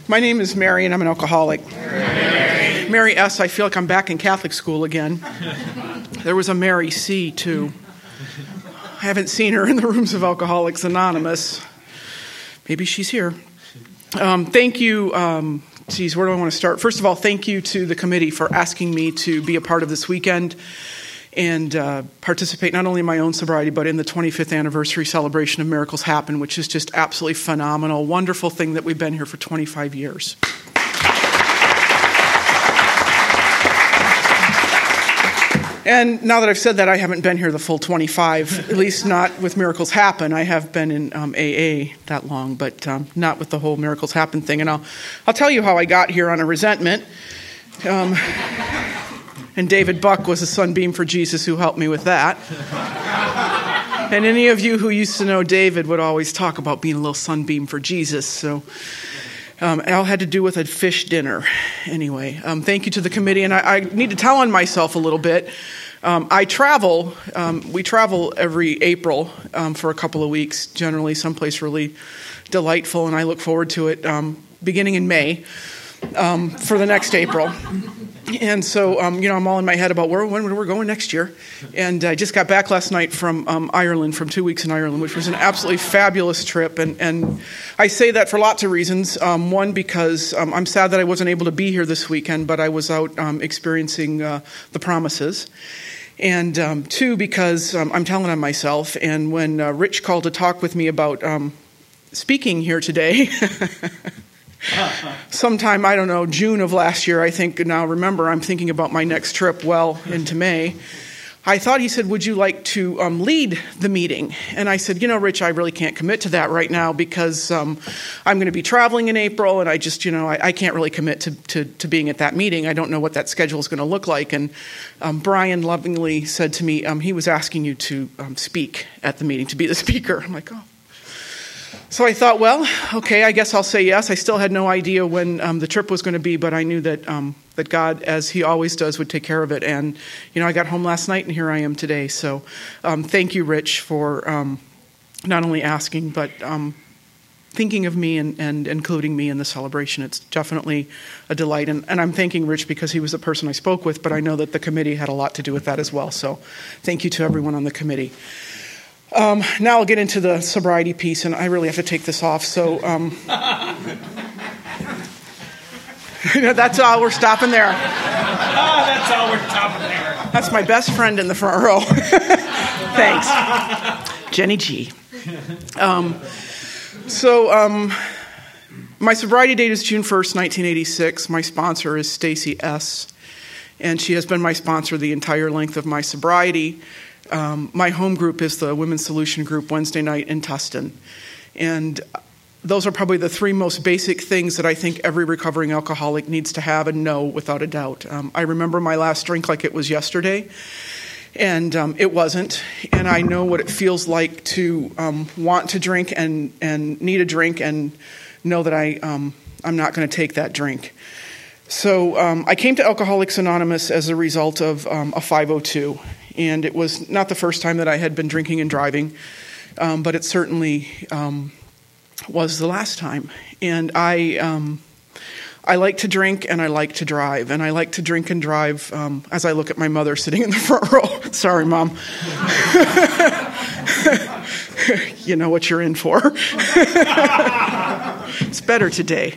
My name is Mary, and I'm an alcoholic. Mary S., I feel like I'm back in Catholic school again. There was a Mary C., too. I haven't seen her in the rooms of Alcoholics Anonymous. Maybe she's here. Thank you. Where do I want to start? First of all, thank you to the committee for asking me to be a part of this weekend and participate not only in my own sobriety, but in the 25th anniversary celebration of Miracles Happen, which is just absolutely phenomenal, wonderful thing that we've been here for 25 years. And now that I've said that, I haven't been here the full 25, at least not with Miracles Happen. I have been in AA that long, but not with the whole Miracles Happen thing. And I'll tell you how I got here on a resentment. And David Buck was a sunbeam for Jesus who helped me with that. And any of you who used to know David would always talk about being a little sunbeam for Jesus. So it all had to do with a fish dinner. Anyway, thank you to the committee. And I need to tell on myself a little bit. I travel. We travel every April for a couple of weeks, generally someplace really delightful. And I look forward to it beginning in May for the next April. And so, I'm all in my head about when we're going next year. And I just got back last night from Ireland, from 2 weeks in Ireland, which was an absolutely fabulous trip. And I say that for lots of reasons. One, because I'm sad that I wasn't able to be here this weekend, but I was out experiencing the promises. And two, because I'm telling on myself. And when Rich called to talk with me about speaking here today... Sometime, I don't know, June of last year, I think, now remember, I'm thinking about my next trip well into May. I thought he said, would you like to lead the meeting? And I said, Rich, I really can't commit to that right now because I'm going to be traveling in April, and I just, I can't really commit to being at that meeting. I don't know what that schedule is going to look like. And Brian lovingly said to me, he was asking you to speak at the meeting, to be the speaker. I'm like, oh. So I thought, well, okay, I guess I'll say yes. I still had no idea when the trip was going to be, but I knew that that God, as He always does, would take care of it. And, I got home last night, and here I am today. So thank you, Rich, for not only asking, but thinking of me and including me in the celebration. It's definitely a delight. And I'm thanking Rich because he was the person I spoke with, but I know that the committee had a lot to do with that as well. So thank you to everyone on the committee. Now I'll get into the sobriety piece, and I really have to take this off. So that's all. We're stopping there. That's all. We're stopping there. That's my best friend in the front row. Thanks, Jenny G. My sobriety date is June 1st, 1986. My sponsor is Stacy S., and she has been my sponsor the entire length of my sobriety. My home group is the Women's Solution Group Wednesday night in Tustin. And those are probably the three most basic things that I think every recovering alcoholic needs to have and know without a doubt. I remember my last drink like it was yesterday, and it wasn't. And I know what it feels like to want to drink and need a drink and know that I'm not going to take that drink. So I came to Alcoholics Anonymous as a result of a 502. And it was not the first time that I had been drinking and driving, but it certainly was the last time. And I like to drink and I like to drive. And I like to drink and drive as I look at my mother sitting in the front row. Sorry, Mom. You know what you're in for. It's better today.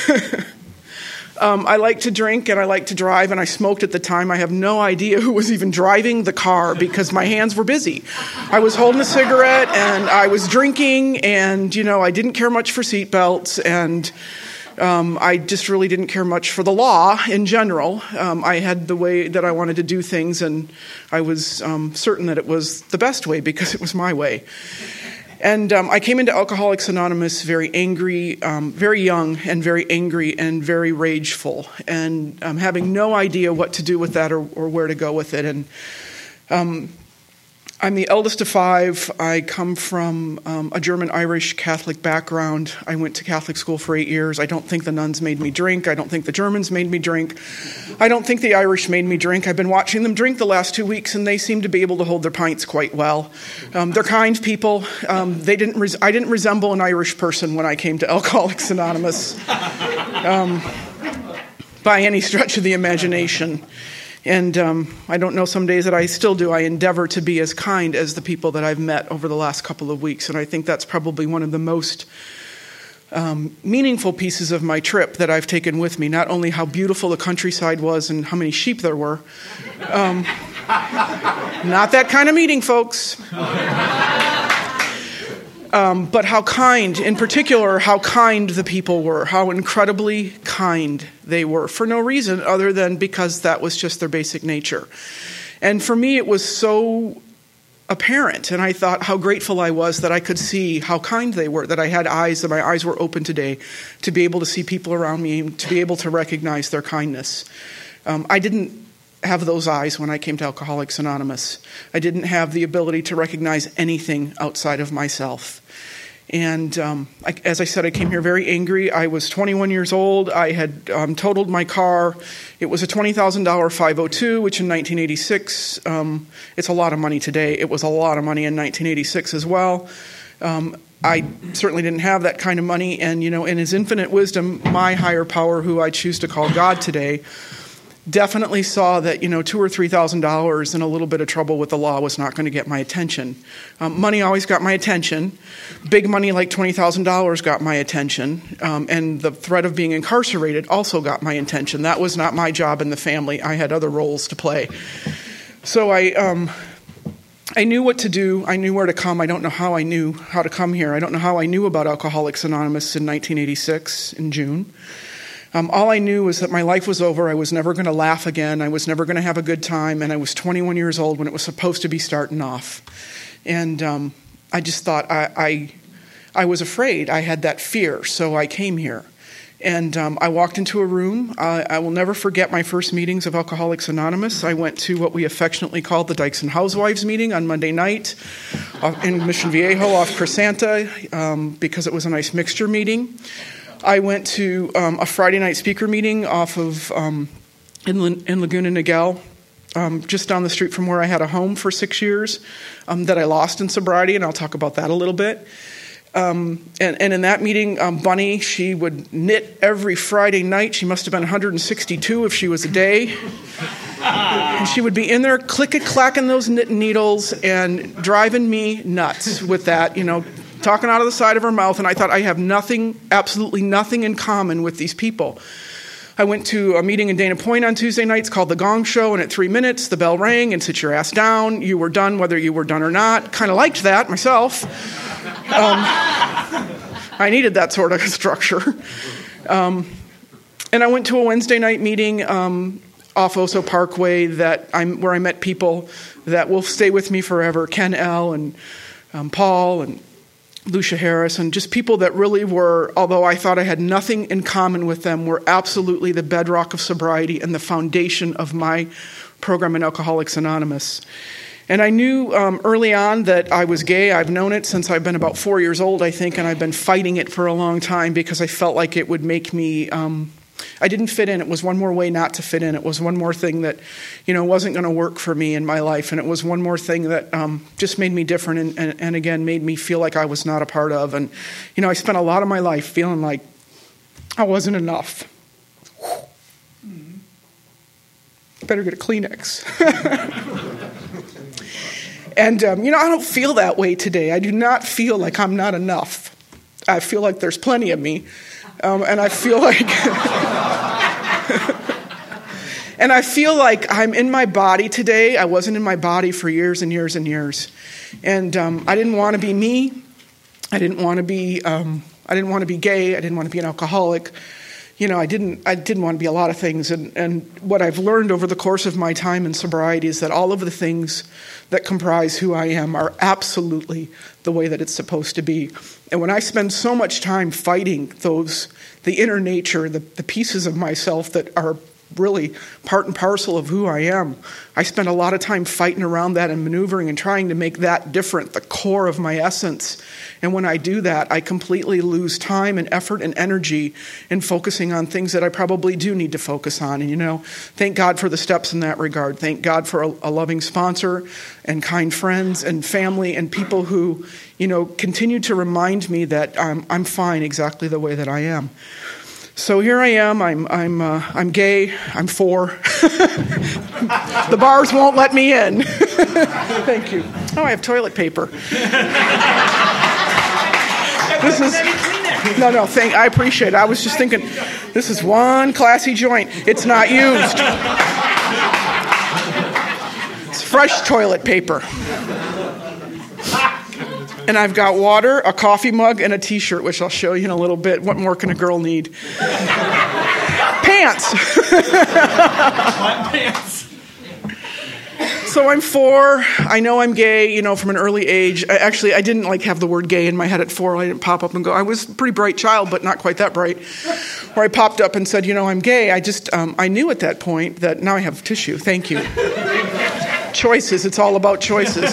I like to drink and I like to drive, and I smoked at the time. I have no idea who was even driving the car because my hands were busy. I was holding a cigarette and I was drinking, and, I didn't care much for seatbelts, and I just really didn't care much for the law in general. I had the way that I wanted to do things, and I was certain that it was the best way because it was my way. And I came into Alcoholics Anonymous very angry, very young, and very angry, and very rageful, and having no idea what to do with that or where to go with it. And I'm the eldest of 5. I come from a German-Irish Catholic background. I went to Catholic school for 8 years. I don't think the nuns made me drink. I don't think the Germans made me drink. I don't think the Irish made me drink. I've been watching them drink the last 2 weeks, and they seem to be able to hold their pints quite well. They're kind people. I didn't resemble an Irish person when I came to Alcoholics Anonymous by any stretch of the imagination. And I don't know, some days that I still do, I endeavor to be as kind as the people that I've met over the last couple of weeks. And I think that's probably one of the most meaningful pieces of my trip that I've taken with me. Not only how beautiful the countryside was and how many sheep there were. Not that kind of meeting, folks. But how kind, in particular, how kind the people were, how incredibly kind they were, for no reason other than because that was just their basic nature. And for me, it was so apparent, and I thought how grateful I was that I could see how kind they were, that I had eyes, that my eyes were open today to be able to see people around me, to be able to recognize their kindness. I didn't have those eyes when I came to Alcoholics Anonymous. I didn't have the ability to recognize anything outside of myself. And as I said, I came here very angry. I was 21 years old. I had totaled my car. It was a $20,000 502, which in 1986, it's a lot of money today. It was a lot of money in 1986 as well. I certainly didn't have that kind of money. And, in his infinite wisdom, my higher power, who I choose to call God today, definitely saw that, $2,000 or $3,000 and a little bit of trouble with the law was not going to get my attention. Money always got my attention. Big money like $20,000 got my attention. And the threat of being incarcerated also got my attention. That was not my job in the family. I had other roles to play. So I knew what to do. I knew where to come. I don't know how I knew how to come here. I don't know how I knew about Alcoholics Anonymous in 1986 in June. All I knew was that my life was over. I was never going to laugh again. I was never going to have a good time. And I was 21 years old when it was supposed to be starting off. And I just thought I was afraid. I had that fear. So I came here. And I walked into a room. I will never forget my first meetings of Alcoholics Anonymous. I went to what we affectionately called the Dykes and Housewives meeting on Monday night in Mission Viejo off Crescenta because it was a nice mixture meeting. I went to a Friday night speaker meeting off of in Laguna Niguel, just down the street from where I had a home for 6 years that I lost in sobriety, and I'll talk about that a little bit. And in that meeting, Bunny, she would knit every Friday night. She must have been 162 if she was a day. And she would be in there click-a-clacking those knitting needles and driving me nuts with that, talking out of the side of her mouth, and I thought I have absolutely nothing in common with these people. I went to a meeting in Dana Point on Tuesday nights called The Gong Show, and at 3 minutes, the bell rang and sit your ass down. You were done whether you were done or not. Kind of liked that myself. I needed that sort of structure. And I went to a Wednesday night meeting off Oso Parkway where I met people that will stay with me forever. Ken L. and Paul and Lucia Harris, and just people that really were, although I thought I had nothing in common with them, were absolutely the bedrock of sobriety and the foundation of my program in Alcoholics Anonymous. And I knew early on that I was gay. I've known it since I've been about 4 years old, I think, and I've been fighting it for a long time because I felt like it would make me... I didn't fit in. It was one more way not to fit in. It was one more thing that, wasn't going to work for me in my life. And it was one more thing that just made me different and again, made me feel like I was not a part of. And, I spent a lot of my life feeling like I wasn't enough. Better get a Kleenex. And, I don't feel that way today. I do not feel like I'm not enough. I feel like there's plenty of me. And I feel like I'm in my body today. I wasn't in my body for years and years and years. And I didn't want to be me. I didn't want to be gay. I didn't want to be an alcoholic. I didn't want to be a lot of things. And what I've learned over the course of my time in sobriety is that all of the things that comprise who I am are absolutely the way that it's supposed to be. And when I spend so much time fighting the inner nature, the pieces of myself that are really part and parcel of who I am. I spend a lot of time fighting around that and maneuvering and trying to make that different, the core of my essence. And when I do that, I completely lose time and effort and energy in focusing on things that I probably do need to focus on. And, thank God for the steps in that regard. Thank God for a loving sponsor and kind friends and family and people who, continue to remind me that I'm fine exactly the way that I am. So here I am. I'm gay. I'm 4. The bars won't let me in. Thank you. Oh, I have toilet paper. This is no. I appreciate it. I was just thinking, this is one classy joint. It's not used. It's fresh toilet paper. And I've got water, a coffee mug, and a T-shirt, which I'll show you in a little bit. What more can a girl need? Pants. Pants. So I'm 4. I know I'm gay, from an early age. I didn't have the word gay in my head at 4. I didn't pop up and go. I was a pretty bright child, but not quite that bright. Where I popped up and said, I'm gay. I knew at that point that now I have tissue. Thank you. Choices. It's all about choices.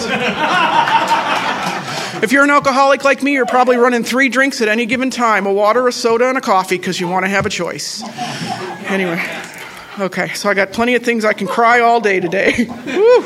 If you're an alcoholic like me, you're probably running 3 drinks at any given time, a water, a soda, and a coffee, because you want to have a choice. Anyway, okay, so I got plenty of things I can cry all day today. Woo.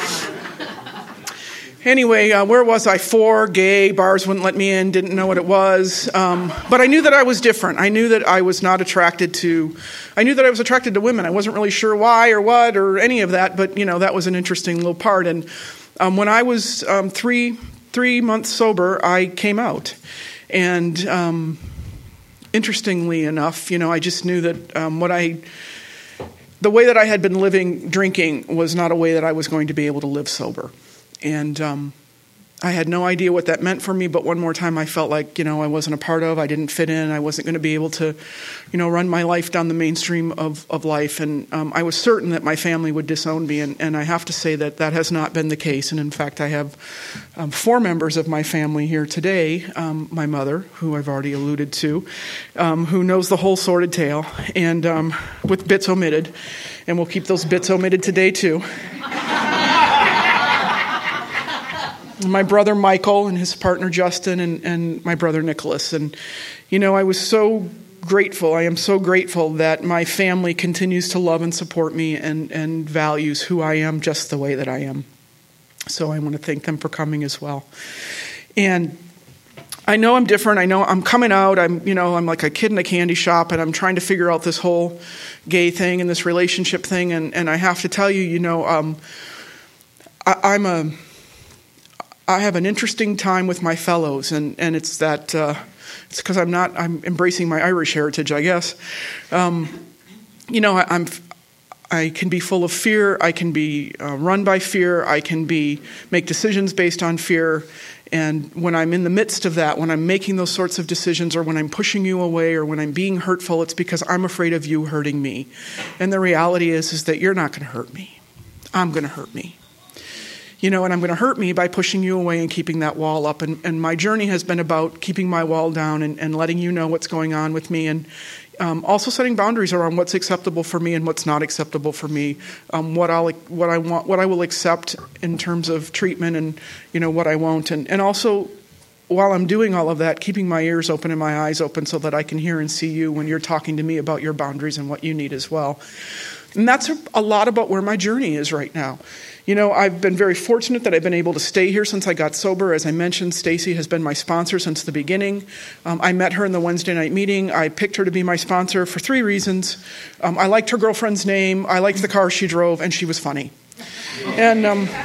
Anyway, where was I? 4, gay, bars wouldn't let me in, didn't know what it was. But I knew that I was different. I knew that I was attracted to women. I wasn't really sure why or what or any of that, but, that was an interesting little part. And when I was 3 months sober, I came out. And interestingly enough, I just knew that the way that I had been drinking was not a way that I was going to be able to live sober. And I had no idea what that meant for me, but one more time I felt like, I wasn't a part of, I didn't fit in, I wasn't going to be able to, run my life down the mainstream of life. And I was certain that my family would disown me, and I have to say that has not been the case. And in fact, I have 4 members of my family here today. My mother, who I've already alluded to, who knows the whole sordid tale, and with bits omitted. And we'll keep those bits omitted today, too. My brother Michael and his partner Justin and my brother Nicholas. And, I was so grateful. I am so grateful that my family continues to love and support me and values who I am just the way that I am. So I want to thank them for coming as well. And I know I'm different. I know I'm coming out. I'm like a kid in a candy shop, and I'm trying to figure out this whole gay thing and this relationship thing. And I have to tell you, I have an interesting time with my fellows, and it's that it's because I'm embracing my Irish heritage, I guess. I can be full of fear. I can be run by fear. I can make decisions based on fear. And when I'm in the midst of that, when I'm making those sorts of decisions, or when I'm pushing you away, or when I'm being hurtful, it's because I'm afraid of you hurting me. And the reality is that you're not going to hurt me. I'm going to hurt me. And I'm going to hurt me by pushing you away and keeping that wall up. And my journey has been about keeping my wall down and letting you know what's going on with me, and also setting boundaries around what's acceptable for me and what's not acceptable for me, what I will accept in terms of treatment, and what I won't, and also while I'm doing all of that, keeping my ears open and my eyes open so that I can hear and see you when you're talking to me about your boundaries and what you need as well. And that's a lot about where my journey is right now. I've been very fortunate that I've been able to stay here since I got sober. As I mentioned, Stacy has been my sponsor since the beginning. I met her in the Wednesday night meeting. I picked her to be my sponsor for 3 reasons. I liked her girlfriend's name, I liked the car she drove, and she was funny. And,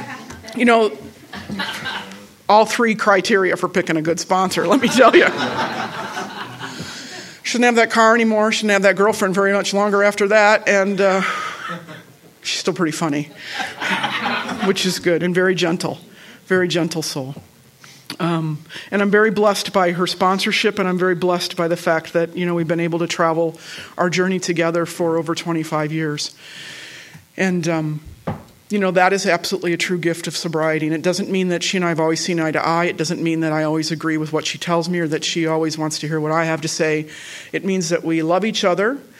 all 3 criteria for picking a good sponsor, let me tell you. Shouldn't have that car anymore, shouldn't have that girlfriend very much longer after that, and she's still pretty funny, which is good, and very gentle soul. And I'm very blessed by her sponsorship, and I'm very blessed by the fact that, we've been able to travel our journey together for over 25 years. And, that is absolutely a true gift of sobriety. And it doesn't mean that she and I have always seen eye to eye. It doesn't mean that I always agree with what she tells me or that she always wants to hear what I have to say. It means that we love each other,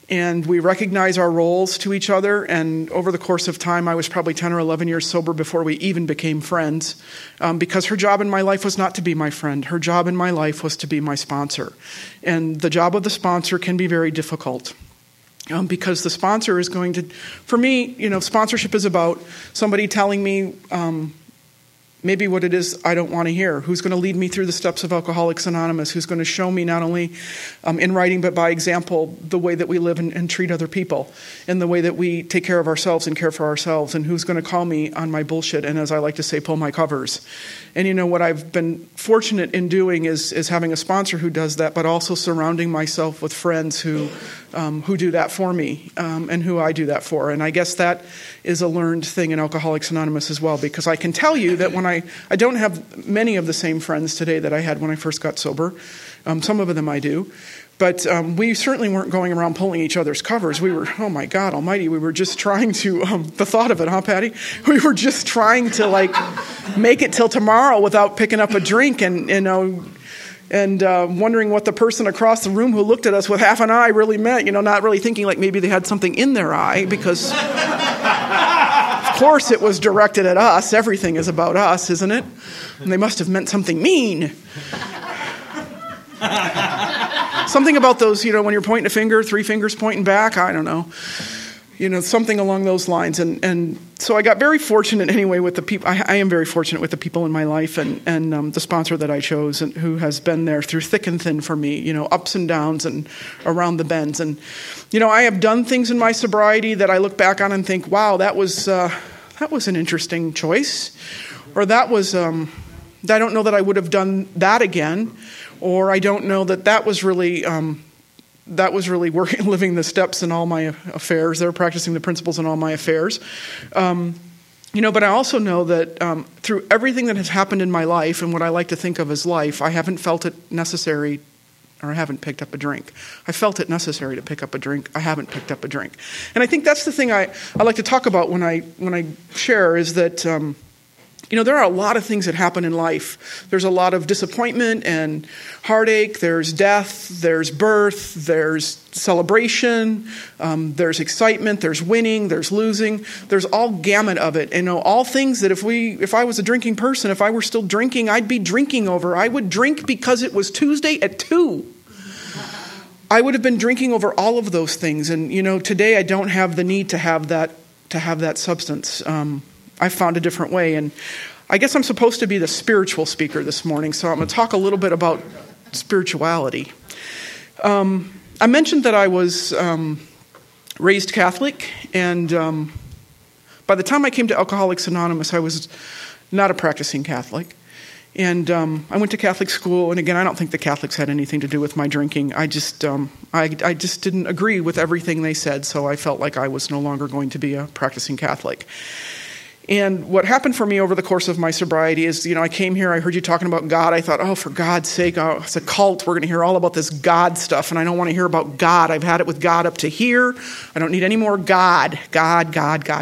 and we recognize our roles to each other. And over the course of time, I was probably 10 or 11 years sober before we even became friends, because her job in my life was not to be my friend. Her job in my life was to be my sponsor. And the job of the sponsor can be very difficult. Because the sponsor is going to, for me, sponsorship is about somebody telling me maybe what it is I don't want to hear, who's going to lead me through the steps of Alcoholics Anonymous, who's going to show me not only in writing but by example the way that we live and treat other people, and the way that we take care of ourselves and care for ourselves, and who's going to call me on my bullshit and, as I like to say, pull my covers. And what I've been fortunate in doing is having a sponsor who does that, but also surrounding myself with friends who do that for me, and who I do that for. And I guess that is a learned thing in Alcoholics Anonymous as well, because I can tell you that when I don't have many of the same friends today that I had when I first got sober. Some of them I do. But we certainly weren't going around pulling each other's covers. We were, oh my God almighty, we were just trying to, the thought of it, huh, Patty? We were just trying to make it till tomorrow without picking up a drink and wondering what the person across the room who looked at us with half an eye really meant, not really thinking like maybe they had something in their eye, because of course it was directed at us. Everything is about us, isn't it? And they must have meant something mean. Something about those, when you're pointing a finger, 3 fingers pointing back, I don't know. Something along those lines. And so I got very fortunate anyway with the people. I am very fortunate with the people in my life and the sponsor that I chose, and who has been there through thick and thin for me, ups and downs and around the bends. And, I have done things in my sobriety that I look back on and think, wow, that was an interesting choice. Or that was, I don't know that I would have done that again. Or I don't know that was really working, living the steps in all my affairs. They were practicing the principles in all my affairs. But I also know that through everything that has happened in my life, and what I like to think of as life, I haven't felt it necessary, or I haven't picked up a drink. I felt it necessary to pick up a drink. I haven't picked up a drink. And I think that's the thing I like to talk about when I share, is that there are a lot of things that happen in life. There's a lot of disappointment and heartache. There's death. There's birth. There's celebration. There's excitement. There's winning. There's losing. There's all gamut of it. And all things that if I was a drinking person, if I were still drinking, I'd be drinking over. I would drink because it was Tuesday at 2. I would have been drinking over all of those things. And today I don't have the need to have that substance. I found a different way, and I guess I'm supposed to be the spiritual speaker this morning, so I'm going to talk a little bit about spirituality. I mentioned that I was raised Catholic, and by the time I came to Alcoholics Anonymous, I was not a practicing Catholic. And I went to Catholic school, and again, I don't think the Catholics had anything to do with my drinking. I just didn't agree with everything they said, so I felt like I was no longer going to be a practicing Catholic. And what happened for me over the course of my sobriety is, I came here, I heard you talking about God. I thought, oh, for God's sake, it's a cult. We're going to hear all about this God stuff, and I don't want to hear about God. I've had it with God up to here. I don't need any more God. God.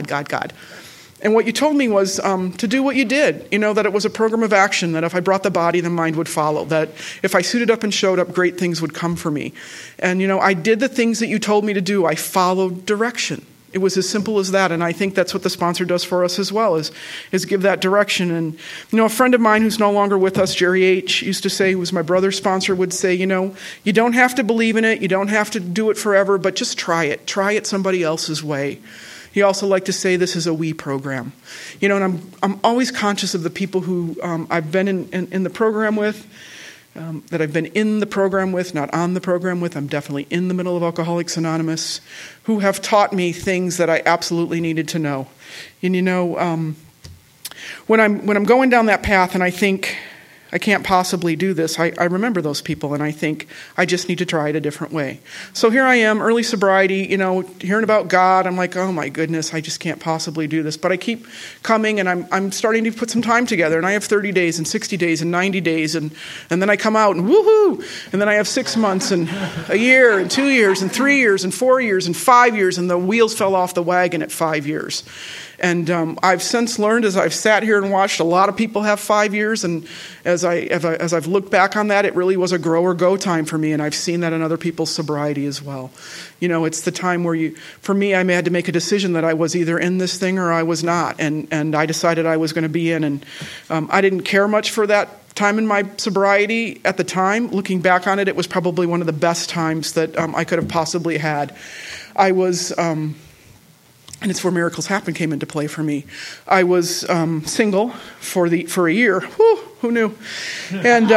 And what you told me was to do what you did, that it was a program of action, that if I brought the body, the mind would follow, that if I suited up and showed up, great things would come for me. And, I did the things that you told me to do. I followed direction. It was as simple as that, and I think that's what the sponsor does for us as well, is give that direction. And, a friend of mine who's no longer with us, Jerry H., used to say, who was my brother's sponsor, would say, you don't have to believe in it, you don't have to do it forever, but just try it. Try it somebody else's way. He also liked to say this is a we program. And I'm always conscious of the people who I've been in the program with, that I've been in the program with, not on the program with. I'm definitely in the middle of Alcoholics Anonymous, who have taught me things that I absolutely needed to know. And when I'm going down that path and I think I can't possibly do this, I remember those people and I think I just need to try it a different way. So here I am, early sobriety, hearing about God. I'm like, oh my goodness, I just can't possibly do this. But I keep coming and I'm starting to put some time together. And I have 30 days and 60 days and 90 days. And then I come out and woohoo! And then I have 6 months and a year and 2 years and 3 years and 4 years and 5 years. And the wheels fell off the wagon at 5 years. And I've since learned, as I've sat here and watched a lot of people have 5 years, and as I've looked back on that, it really was a grow or go time for me, and I've seen that in other people's sobriety as well. It's the time where for me, I had to make a decision that I was either in this thing or I was not, and I decided I was going to be in, and I didn't care much for that time in my sobriety at the time. Looking back on it, it was probably one of the best times that I could have possibly had. I was... and it's where Miracles Happen came into play for me. I was single for a year. Who knew? And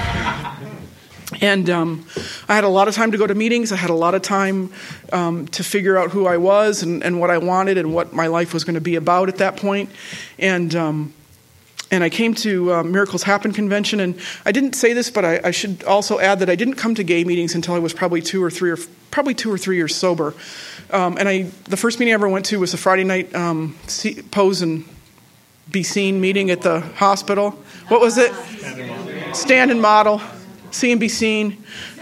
I had a lot of time to go to meetings. I had a lot of time to figure out who I was and what I wanted and what my life was going to be about at that point. And I came to Miracles Happen convention, and I didn't say this, but I should also add that I didn't come to gay meetings until I was probably 2 or 3 years sober. The first meeting I ever went to was a Friday night Pose and Be Seen meeting at the hospital. What was it? Stand and Model. See and Be Seen.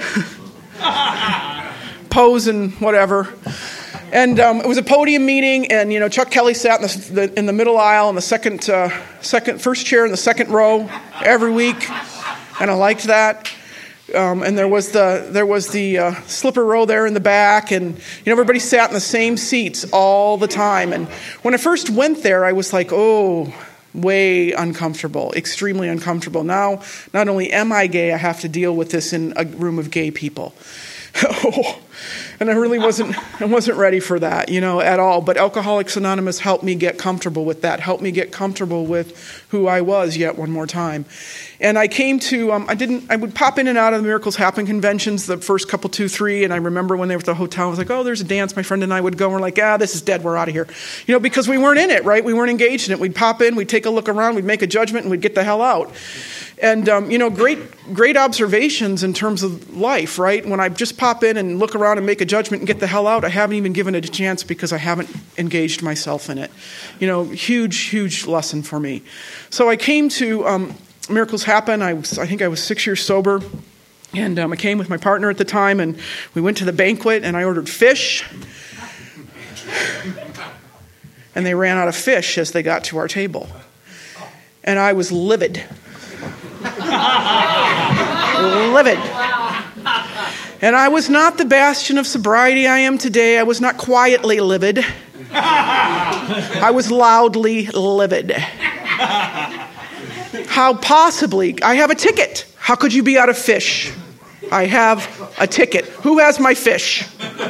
Pose and whatever. And it was a podium meeting, and Chuck Kelly sat in the middle aisle in the first chair in the second row every week, and I liked that. And there was the slipper row there in the back, and everybody sat in the same seats all the time. And when I first went there, I was like, oh, way uncomfortable, extremely uncomfortable. Now, not only am I gay, I have to deal with this in a room of gay people. And I really wasn't ready for that, at all. But Alcoholics Anonymous helped me get comfortable with that, helped me get comfortable with who I was yet one more time. And I came to, I would pop in and out of the Miracles Happen conventions, the first couple, 2, 3, and I remember when they were at the hotel, I was like, oh, there's a dance. My friend and I would go, and we're like, this is dead, we're out of here. Because we weren't in it, right? We weren't engaged in it. We'd pop in, we'd take a look around, we'd make a judgment, and we'd get the hell out. And, great observations in terms of life, right? When I just pop in and look around and make a judgment and get the hell out, I haven't even given it a chance because I haven't engaged myself in it. Huge lesson for me. So I came to Miracles Happen. I think I was 6 years sober. And I came with my partner at the time, and we went to the banquet, and I ordered fish. And they ran out of fish as they got to our table. And I was livid. Livid. And I was not the bastion of sobriety I am today. I was not quietly livid. I was loudly livid. How possibly? I have a ticket. How could you be out of fish? I have a ticket. Who has my fish?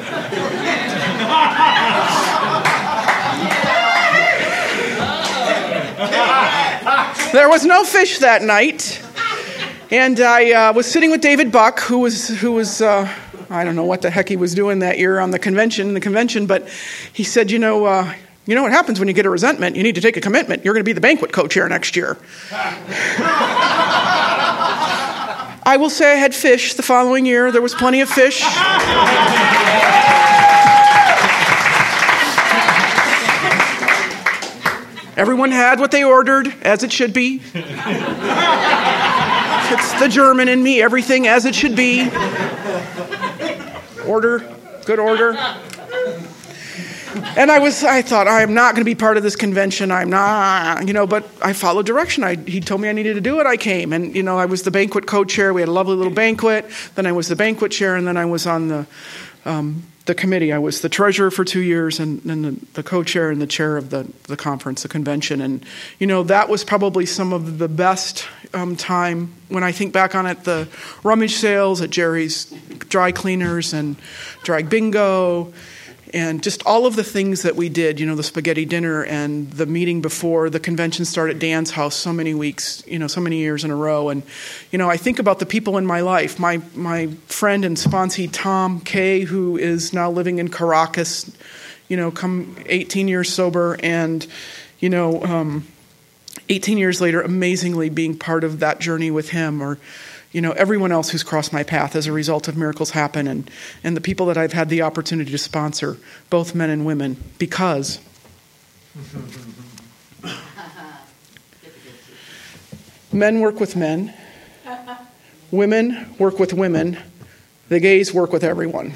There was no fish that night. And I was sitting with David Buck, who was I don't know what the heck he was doing that year on the convention, but he said, you know what happens when you get a resentment? You need to take a commitment. You're going to be the banquet co-chair next year. I will say I had fish the following year. There was plenty of fish. Everyone had what they ordered, as it should be. It's the German in me, everything as it should be. Order, good order. And I thought, I am not going to be part of this convention. I'm not, but I followed direction. He told me I needed to do it. I came. And, I was the banquet co-chair. We had a lovely little banquet. Then I was the banquet chair, and then I was on the committee. I was the treasurer for 2 years and the co-chair and the chair of the conference, the convention. And, that was probably some of the best time when I think back on it, the rummage sales at Jerry's Dry Cleaners and Drag Bingo and just all of the things that we did, the spaghetti dinner and the meeting before the convention started at Dan's house so many weeks, so many years in a row. And, I think about the people in my life, my friend and sponsee Tom Kay, who is now living in Caracas, come 18 years sober and, 18 years later, amazingly being part of that journey with him, or, everyone else who's crossed my path as a result of Miracles Happen, and the people that I've had the opportunity to sponsor, both men and women, because men work with men, women work with women, the gays work with everyone.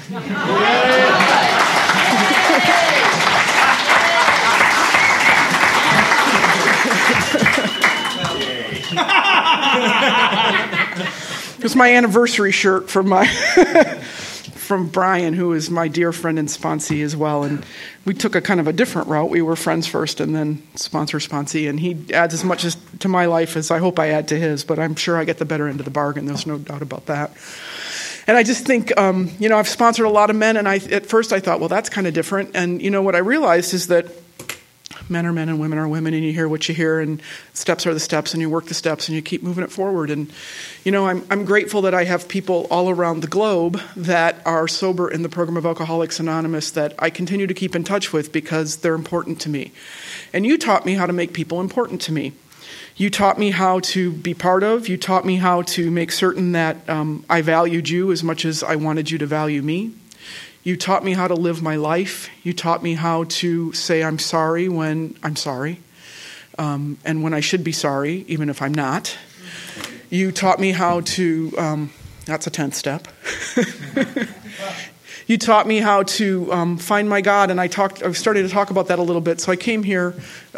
It was my anniversary shirt from from Brian, who is my dear friend and sponsee as well. And we took a kind of a different route. We were friends first and then sponsee. And he adds as much to my life as I hope I add to his, but I'm sure I get the better end of the bargain. There's no doubt about that. And I just think, I've sponsored a lot of men, and at first I thought, well, that's kind of different. And, what I realized is that men are men and women are women, and you hear what you hear, and steps are the steps, and you work the steps, and you keep moving it forward. And, I'm grateful that I have people all around the globe that are sober in the program of Alcoholics Anonymous that I continue to keep in touch with because they're important to me. And you taught me how to make people important to me. You taught me how to be part of. You taught me how to make certain that I valued you as much as I wanted you to value me. You taught me how to live my life. You taught me how to say I'm sorry when I'm sorry, and when I should be sorry, even if I'm not. You taught me how to, that's a 10th step. You taught me how to find my God, and I started to talk about that a little bit. So I came here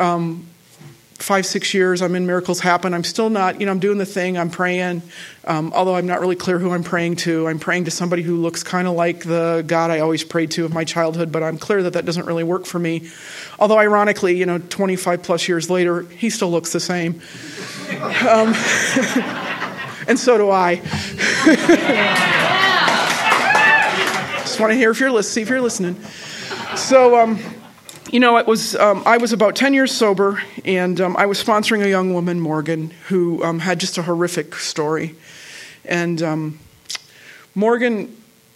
5-6 years. I'm in Miracles Happen. I'm still not, I'm doing the thing. I'm praying, although I'm not really clear who I'm praying to. I'm praying to somebody who looks kind of like the God I always prayed to of my childhood, but I'm clear that doesn't really work for me. Although ironically, 25 plus years later, he still looks the same. And so do I. Just want to hear see if you're listening. So, it was I was about 10 years sober, and I was sponsoring a young woman, Morgan, who had just a horrific story. And Morgan,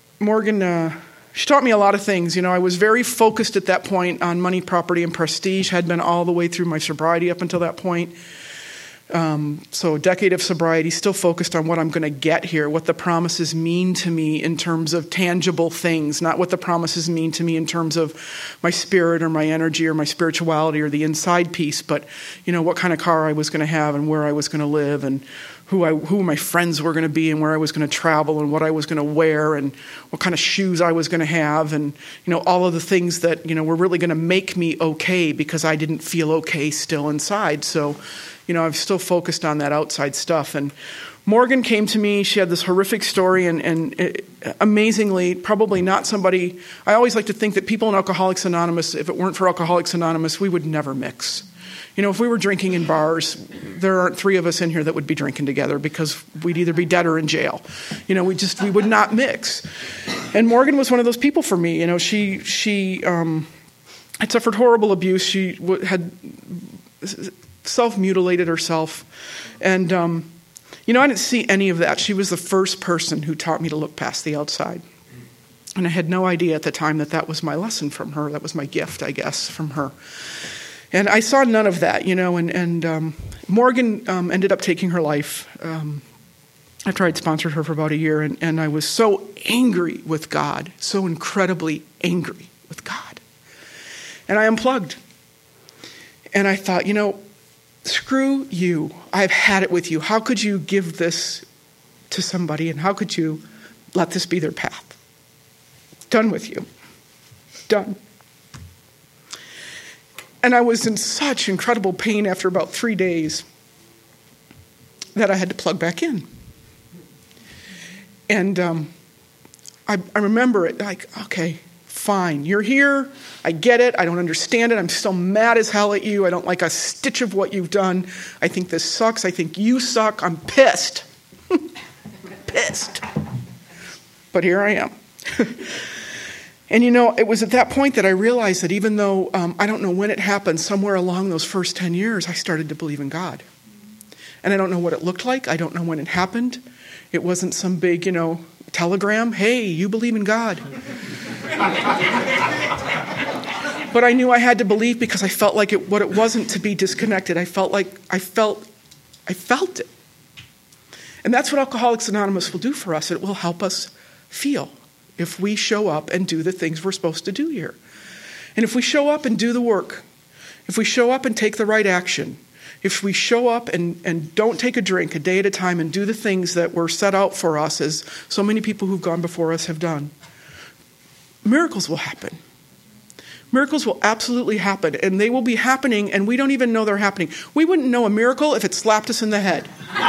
she taught me a lot of things. I was very focused at that point on money, property, and prestige. Had been all the way through my sobriety up until that point. So a decade of sobriety, still focused on what I'm going to get here, what the promises mean to me in terms of tangible things, not what the promises mean to me in terms of my spirit or my energy or my spirituality or the inside piece, but, what kind of car I was going to have and where I was going to live and who my friends were going to be and where I was going to travel and what I was going to wear and what kind of shoes I was going to have and, all of the things that, were really going to make me okay because I didn't feel okay still inside. So, I've still focused on that outside stuff. And Morgan came to me. She had this horrific story, and amazingly, probably not somebody. I always like to think that people in Alcoholics Anonymous, if it weren't for Alcoholics Anonymous, we would never mix. If we were drinking in bars, there aren't 3 of us in here that would be drinking together because we'd either be dead or in jail. We would not mix. And Morgan was one of those people for me. She had suffered horrible abuse. She had self-mutilated herself. And, I didn't see any of that. She was the first person who taught me to look past the outside. And I had no idea at the time that was my lesson from her. That was my gift, I guess, from her. And I saw none of that, and Morgan ended up taking her life after I'd sponsored her for about a year. And I was so angry with God, so incredibly angry with God. And I unplugged. And I thought, screw you. I've had it with you. How could you give this to somebody, and how could you let this be their path? Done with you. Done. And I was in such incredible pain after about 3 days that I had to plug back in. And I remember it like, okay, fine, you're here. I get it. I don't understand it. I'm still mad as hell at you. I don't like a stitch of what you've done. I think this sucks. I think you suck. I'm pissed. Pissed. But here I am. And, it was at that point that I realized that even though I don't know when it happened, somewhere along those first 10 years, I started to believe in God. And I don't know what it looked like. I don't know when it happened. It wasn't some big, telegram. Hey, you believe in God. But I knew I had to believe because I felt like what it wasn't to be disconnected. I felt it. And that's what Alcoholics Anonymous will do for us. It will help us feel if we show up and do the things we're supposed to do here. And if we show up and do the work, if we show up and take the right action, if we show up and don't take a drink a day at a time and do the things that were set out for us, as so many people who've gone before us have done, miracles will happen. Miracles will absolutely happen, and they will be happening, and we don't even know they're happening. We wouldn't know a miracle if it slapped us in the head.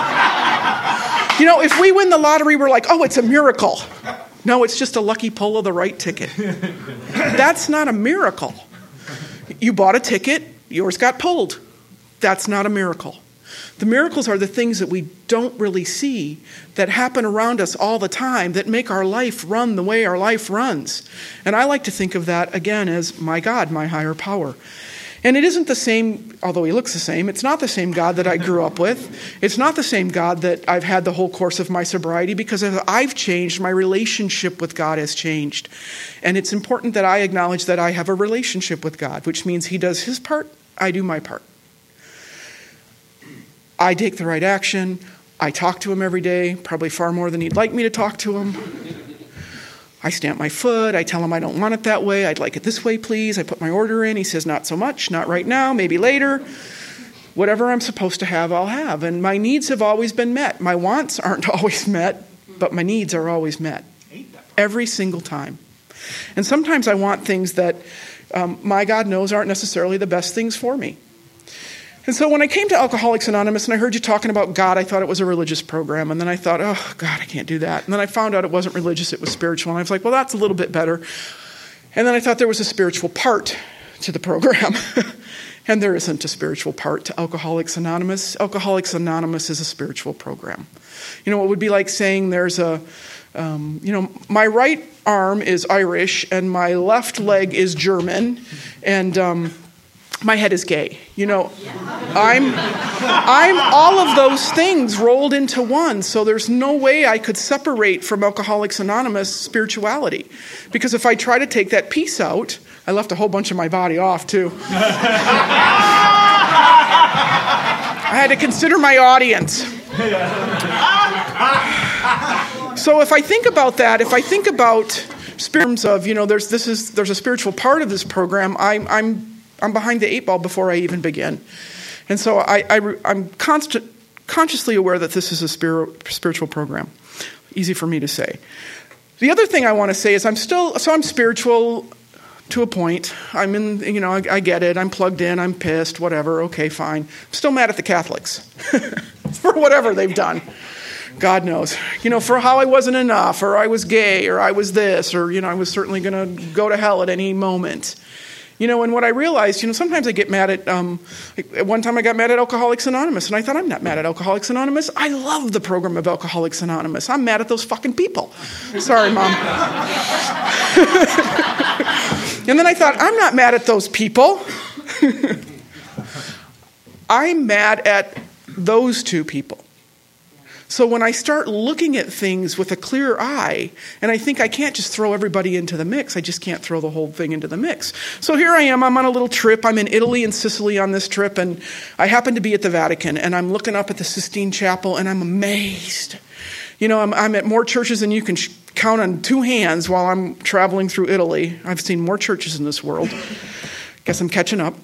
If we win the lottery, we're like, oh, it's a miracle. No, it's just a lucky pull of the right ticket. That's not a miracle. You bought a ticket, yours got pulled. That's not a miracle. The miracles are the things that we don't really see, that happen around us all the time, that make our life run the way our life runs. And I like to think of that, again, as my God, my higher power. And it isn't the same, although he looks the same, it's not the same God that I grew up with. It's not the same God that I've had the whole course of my sobriety, because as I've changed, my relationship with God has changed. And it's important that I acknowledge that I have a relationship with God, which means he does his part, I do my part. I take the right action. I talk to him every day, probably far more than he'd like me to talk to him. I stamp my foot. I tell him I don't want it that way. I'd like it this way, please. I put my order in. He says, not so much, not right now, maybe later. Whatever I'm supposed to have, I'll have. And my needs have always been met. My wants aren't always met, but my needs are always met. Every single time. And sometimes I want things that my God knows aren't necessarily the best things for me. And so when I came to Alcoholics Anonymous and I heard you talking about God, I thought it was a religious program. And then I thought, oh, God, I can't do that. And then I found out it wasn't religious, it was spiritual. And I was like, well, that's a little bit better. And then I thought there was a spiritual part to the program. And there isn't a spiritual part to Alcoholics Anonymous. Alcoholics Anonymous is a spiritual program. It would be like saying there's my right arm is Irish and my left leg is German and my head is gay. I'm all of those things rolled into one. So there's no way I could separate from Alcoholics Anonymous spirituality. Because if I try to take that piece out, I left a whole bunch of my body off too. I had to consider my audience. So if I think about that, if I think about terms of, there's a spiritual part of this program, I'm behind the eight ball before I even begin. And so I'm consciously aware that this is a spiritual program. Easy for me to say. The other thing I want to say is I'm spiritual to a point. I'm in, I get it. I'm plugged in. I'm pissed, whatever. Okay, fine. I'm still mad at the Catholics for whatever they've done. God knows. For how I wasn't enough, or I was gay, or I was this, or, I was certainly going to go to hell at any moment. And what I realized, sometimes I get mad at, at one time I got mad at Alcoholics Anonymous, and I thought, I'm not mad at Alcoholics Anonymous. I love the program of Alcoholics Anonymous. I'm mad at those fucking people. Sorry, Mom. And then I thought, I'm not mad at those people. I'm mad at those two people. So when I start looking at things with a clear eye, and I think I can't just throw everybody into the mix, I just can't throw the whole thing into the mix. So here I am, I'm on a little trip, I'm in Italy and Sicily on this trip, and I happen to be at the Vatican, and I'm looking up at the Sistine Chapel, and I'm amazed. I'm at more churches than you can count on two hands while I'm traveling through Italy. I've seen more churches in this world. Guess I'm catching up.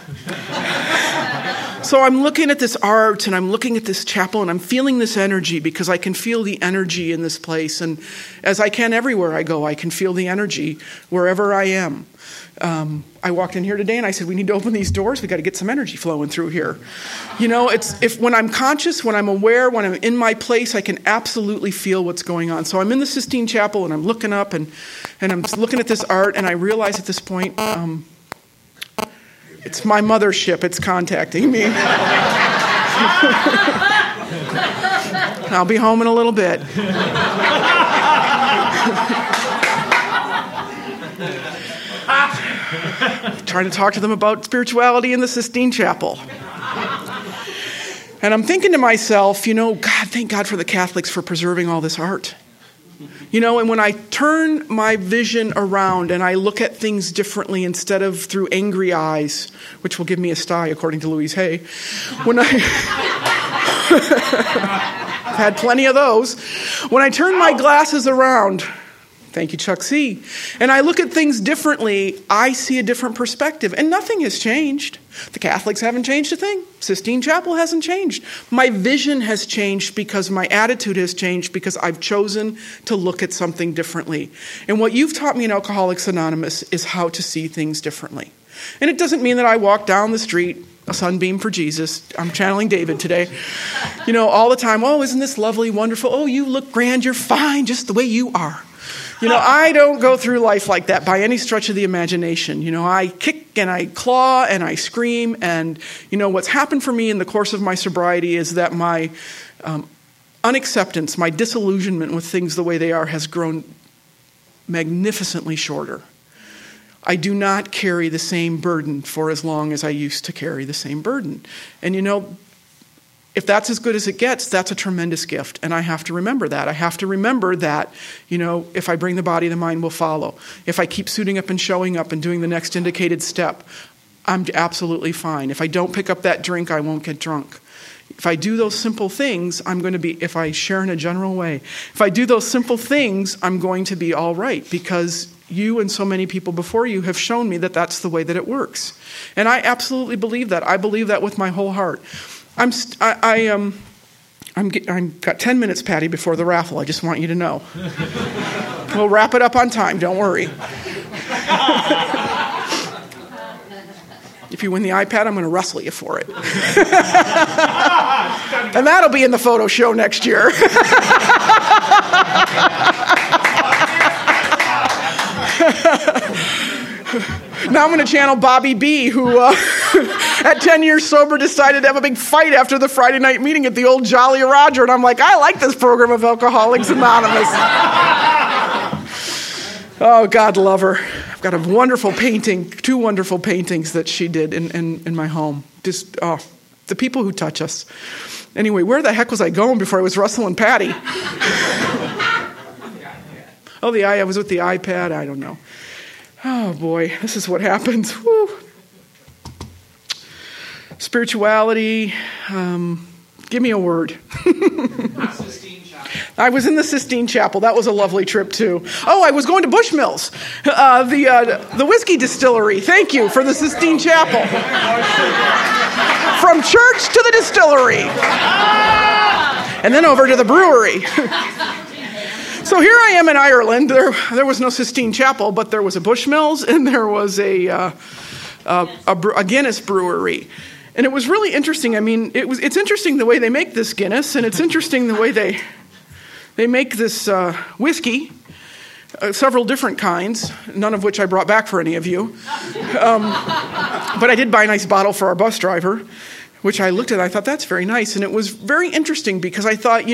So I'm looking at this art and I'm looking at this chapel and I'm feeling this energy because I can feel the energy in this place. And as I can everywhere I go, I can feel the energy wherever I am. I walked in here today and I said, we need to open these doors. We got to get some energy flowing through here. When I'm conscious, when I'm aware, when I'm in my place, I can absolutely feel what's going on. So I'm in the Sistine Chapel and I'm looking up and I'm looking at this art and I realize at this point, it's my mothership. It's contacting me. I'll be home in a little bit. Trying to talk to them about spirituality in the Sistine Chapel. And I'm thinking to myself, God, thank God for the Catholics for preserving all this art. And when I turn my vision around and I look at things differently instead of through angry eyes, which will give me a sty, according to Louise Hay, when I had plenty of those, when I turn my glasses around Thank you, Chuck C. And I look at things differently. I see a different perspective, and nothing has changed. The Catholics haven't changed a thing. Sistine Chapel hasn't changed. My vision has changed because my attitude has changed because I've chosen to look at something differently. And what you've taught me in Alcoholics Anonymous is how to see things differently. And it doesn't mean that I walk down the street, a sunbeam for Jesus. I'm channeling David today. All the time, oh, isn't this lovely, wonderful? Oh, you look grand, you're fine, just the way you are. I don't go through life like that by any stretch of the imagination. I kick and I claw and I scream. And, what's happened for me in the course of my sobriety is that my unacceptance, my disillusionment with things the way they are has grown magnificently shorter. I do not carry the same burden for as long as I used to carry the same burden. And if that's as good as it gets, that's a tremendous gift. And I have to remember that. I have to remember that, if I bring the body, the mind will follow. If I keep suiting up and showing up and doing the next indicated step, I'm absolutely fine. If I don't pick up that drink, I won't get drunk. If I do those simple things, if I share in a general way, if I do those simple things, I'm going to be all right because you and so many people before you have shown me that that's the way that it works. And I absolutely believe that. I believe that with my whole heart. I've got 10 minutes, Patty, before the raffle. I just want you to know. We'll wrap it up on time. Don't worry. If you win the iPad, I'm going to wrestle you for it. And that'll be in the photo show next year. Now I'm going to channel Bobby B., who at 10 years sober decided to have a big fight after the Friday night meeting at the old Jolly Roger. And I'm like, I like this program of Alcoholics Anonymous. Oh, God love her. I've got a wonderful painting, 2 wonderful paintings that she did in my home. Just, the people who touch us. Anyway, where the heck was I going before I was wrestling Patty? Oh, I was with the iPad. I don't know. Oh, boy, this is what happens. Woo. Spirituality. Give me a word. I was in the Sistine Chapel. That was a lovely trip, too. Oh, I was going to Bushmills, the whiskey distillery. Thank you for the Sistine Chapel. From church to the distillery. And then over to the brewery. So here I am in Ireland. There was no Sistine Chapel, but there was a Bushmills and there was a Guinness brewery. And it was really interesting. I mean, it's interesting the way they make this Guinness, and it's interesting the way they make this whiskey, several different kinds, none of which I brought back for any of you. But I did buy a nice bottle for our bus driver, which I looked at. I thought, that's very nice. And it was very interesting because I thought,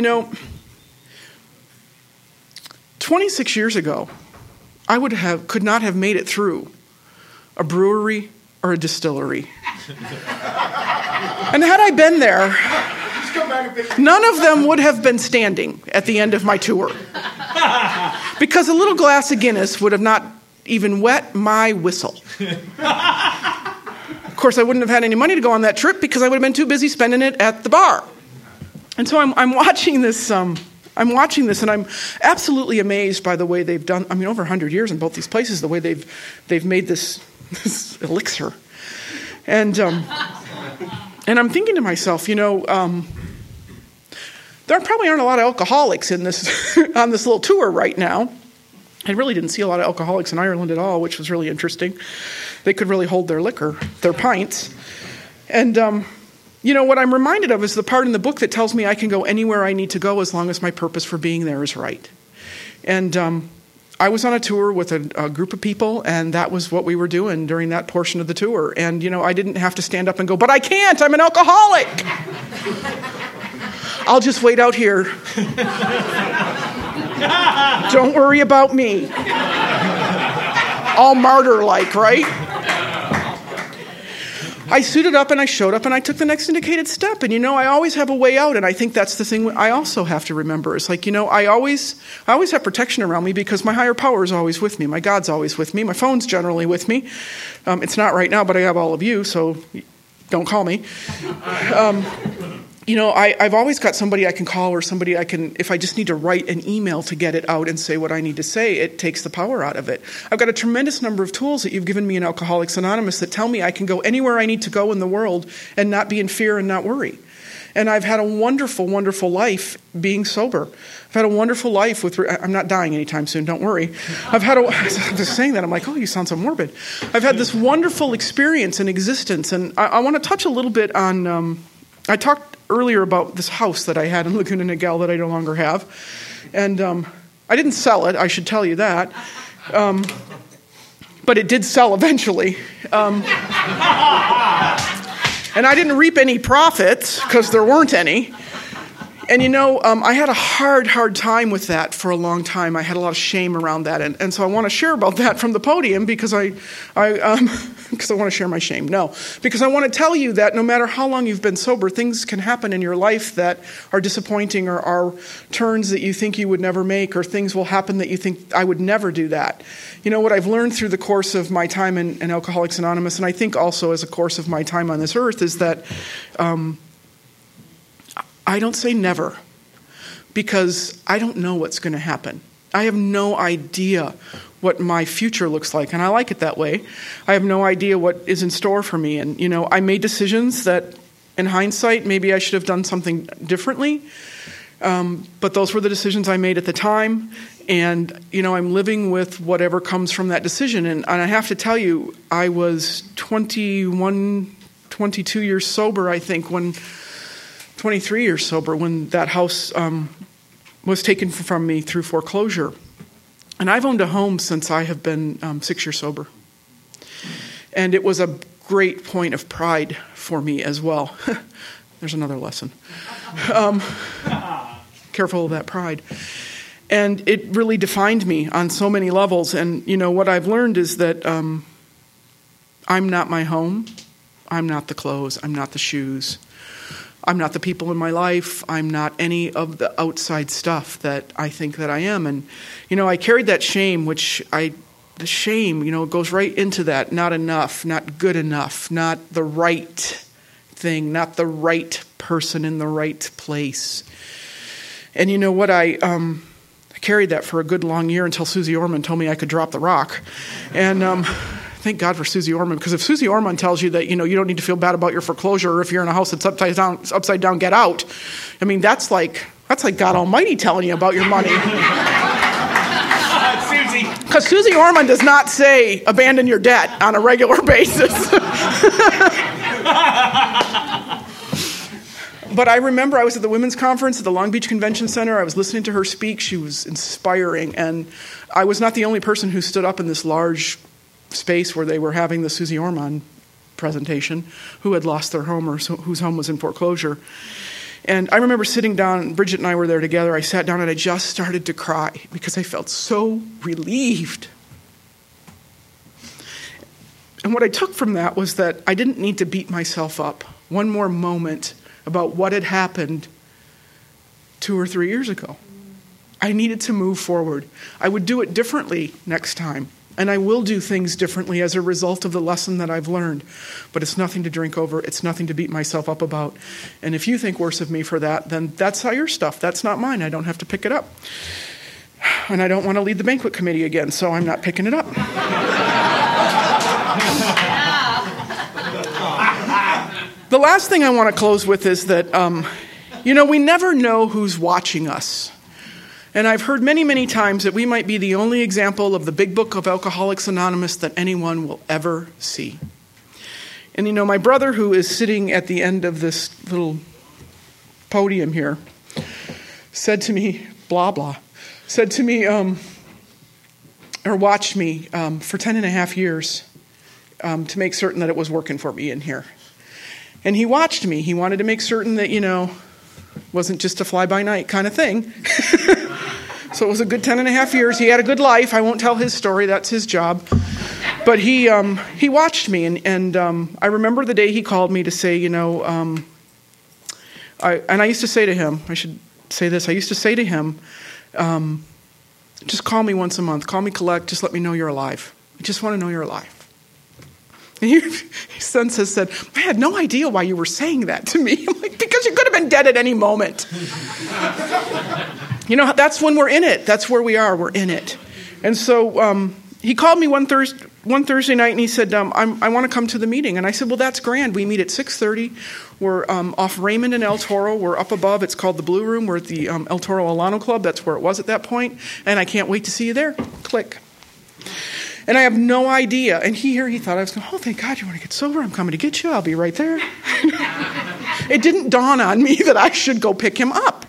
26 years ago, I could not have made it through a brewery or a distillery. And had I been there, none of them would have been standing at the end of my tour. Because a little glass of Guinness would have not even wet my whistle. Of course, I wouldn't have had any money to go on that trip because I would have been too busy spending it at the bar. And so I'm watching this, and I'm absolutely amazed by the way they've done, over 100 years in both these places, the way they've made this elixir. And I'm thinking to myself, there probably aren't a lot of alcoholics in this on this little tour right now. I really didn't see a lot of alcoholics in Ireland at all, which was really interesting. They could really hold their liquor, their pints. And, what I'm reminded of is the part in the book that tells me I can go anywhere I need to go as long as my purpose for being there is right. And I was on a tour with a group of people, and that was what we were doing during that portion of the tour. And, I didn't have to stand up and go, but I can't, I'm an alcoholic. I'll just wait out here. Don't worry about me. All martyr-like, right? I suited up and I showed up and I took the next indicated step. And, I always have a way out. And I think that's the thing I also have to remember. It's like, I always have protection around me because my higher power is always with me. My God's always with me. My phone's generally with me. It's not right now, but I have all of you, so don't call me. I've always got somebody I can call or somebody I can, if I just need to write an email to get it out and say what I need to say, it takes the power out of it. I've got a tremendous number of tools that you've given me in Alcoholics Anonymous that tell me I can go anywhere I need to go in the world and not be in fear and not worry. And I've had a wonderful, wonderful life being sober. I've had a wonderful life I'm not dying anytime soon, don't worry. I'm just saying that, I'm like, oh, you sound so morbid. I've had this wonderful experience in existence, and I want to touch a little bit on, I talked earlier about this house that I had in Laguna Niguel that I no longer have. And I didn't sell it, I should tell you that. But it did sell eventually. And I didn't reap any profits because there weren't any. And I had a hard time with that for a long time. I had a lot of shame around that. And so I want to share about that from the podium because because I want to share my shame. No, because I want to tell you that no matter how long you've been sober, things can happen in your life that are disappointing or are turns that you think you would never make, or things will happen that you think, I would never do that. What I've learned through the course of my time in Alcoholics Anonymous, and I think also as a course of my time on this earth, is that I don't say never because I don't know what's going to happen. I have no idea what my future looks like, and I like it that way. I have no idea what is in store for me, and I made decisions that, in hindsight, maybe I should have done something differently, but those were the decisions I made at the time, and I'm living with whatever comes from that decision. And I have to tell you, I was 21, 22 years sober, I think, 23 years sober when that house was taken from me through foreclosure. And I've owned a home since I have been 6 years sober. And it was a great point of pride for me as well. There's another lesson. Careful of that pride. And it really defined me on so many levels. And, what I've learned is that I'm not my home. I'm not the clothes. I'm not the shoes. I'm not the people in my life. I'm not any of the outside stuff that I think that I am. And, I carried that shame, the shame, goes right into that. Not enough, not good enough, not the right thing, not the right person in the right place. And you know what? I carried that for a good long year until Susie Orman told me I could drop the rock. And thank God for Susie Orman, because if Susie Orman tells you that, you don't need to feel bad about your foreclosure, or if you're in a house that's upside down, get out. I mean, that's like God Almighty telling you about your money. Susie. Because Susie Orman does not say abandon your debt on a regular basis. But I remember I was at the women's conference at the Long Beach Convention Center. I was listening to her speak. She was inspiring. And I was not the only person who stood up in this large space where they were having the Susie Orman presentation, who had lost their home or whose home was in foreclosure. And I remember sitting down, Bridget and I were there together. I sat down and I just started to cry because I felt so relieved. And what I took from that was that I didn't need to beat myself up one more moment about what had happened 2 or 3 years ago. I needed to move forward. I would do it differently next time. And I will do things differently as a result of the lesson that I've learned. But it's nothing to drink over. It's nothing to beat myself up about. And if you think worse of me for that, then that's your stuff. That's not mine. I don't have to pick it up. And I don't want to lead the banquet committee again, so I'm not picking it up. The last thing I want to close with is that, we never know who's watching us. And I've heard many, many times that we might be the only example of the big book of Alcoholics Anonymous that anyone will ever see. And, my brother, who is sitting at the end of this little podium here, said to me, or watched me for 10 and a half years to make certain that it was working for me in here. And he watched me. He wanted to make certain that, wasn't just a fly-by-night kind of thing. So it was a good 10 and a half years. He had a good life. I won't tell his story. That's his job. But he watched me. And I remember the day he called me to say, I used to say to him, I should say this. I used to say to him, just call me once a month. Call me collect. Just let me know you're alive. I just want to know you're alive. And his son said, I had no idea why you were saying that to me. I'm like, because you could have been dead at any moment. That's when we're in it. That's where we are. We're in it. And so he called me one Thursday night, and he said, I want to come to the meeting. And I said, well, that's grand. We meet at 6:30. We're off Raymond and El Toro. We're up above. It's called the Blue Room. We're at the El Toro Alano Club. That's where it was at that point. And I can't wait to see you there. Click. And I have no idea. And he thought I was going, oh, thank God you want to get sober. I'm coming to get you. I'll be right there. It didn't dawn on me that I should go pick him up.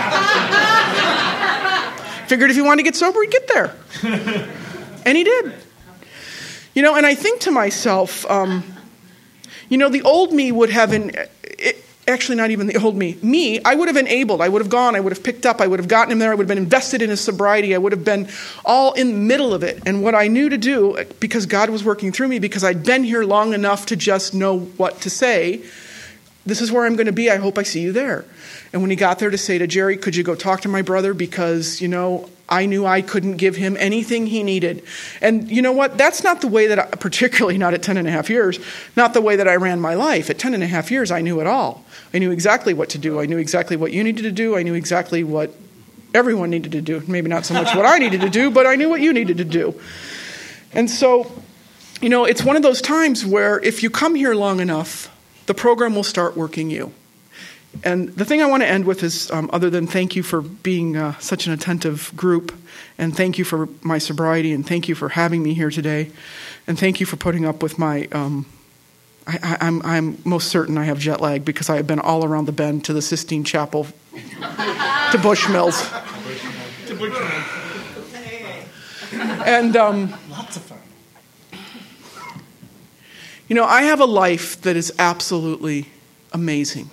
Figured if he wanted to get sober, he'd get there. And he did. And I think to myself, the old me would have actually not even the old me, I would have enabled, I would have gone, I would have picked up, I would have gotten him there, I would have been invested in his sobriety, I would have been all in the middle of it. And what I knew to do, because God was working through me, because I'd been here long enough to just know what to say, this is where I'm going to be, I hope I see you there. And when he got there, to say to Jerry, could you go talk to my brother, because, I knew I couldn't give him anything he needed. And you know what? That's not the way that, particularly not at 10 and a half years, not the way that I ran my life. At 10 and a half years, I knew it all. I knew exactly what to do. I knew exactly what you needed to do. I knew exactly what everyone needed to do. Maybe not so much what I needed to do, but I knew what you needed to do. And so, it's one of those times where if you come here long enough, the program will start working you. And the thing I want to end with is, other than thank you for being such an attentive group, and thank you for my sobriety, and thank you for having me here today, and thank you for putting up with my, I'm most certain I have jet lag because I have been all around the bend to the Sistine Chapel to Bushmills. To Bushmills. And, lots of fun. I have a life that is absolutely amazing.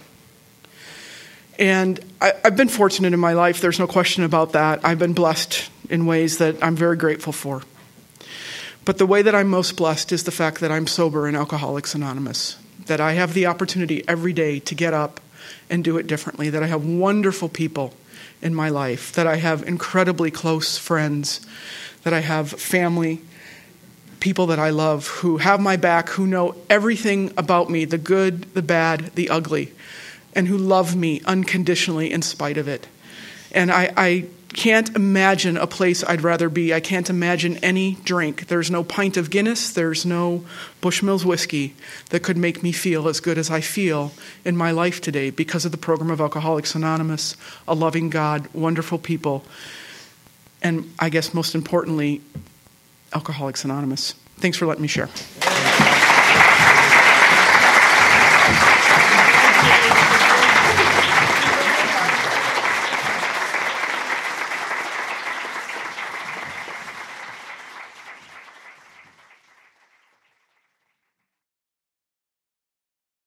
And I've been fortunate in my life. There's no question about that. I've been blessed in ways that I'm very grateful for. But the way that I'm most blessed is the fact that I'm sober in Alcoholics Anonymous, that I have the opportunity every day to get up and do it differently, that I have wonderful people in my life, that I have incredibly close friends, that I have family, people that I love who have my back, who know everything about me, the good, the bad, the ugly, and who love me unconditionally in spite of it. And I can't imagine a place I'd rather be. I can't imagine any drink. There's no pint of Guinness, there's no Bushmills whiskey that could make me feel as good as I feel in my life today because of the program of Alcoholics Anonymous, a loving God, wonderful people, and I guess most importantly, Alcoholics Anonymous. Thanks for letting me share.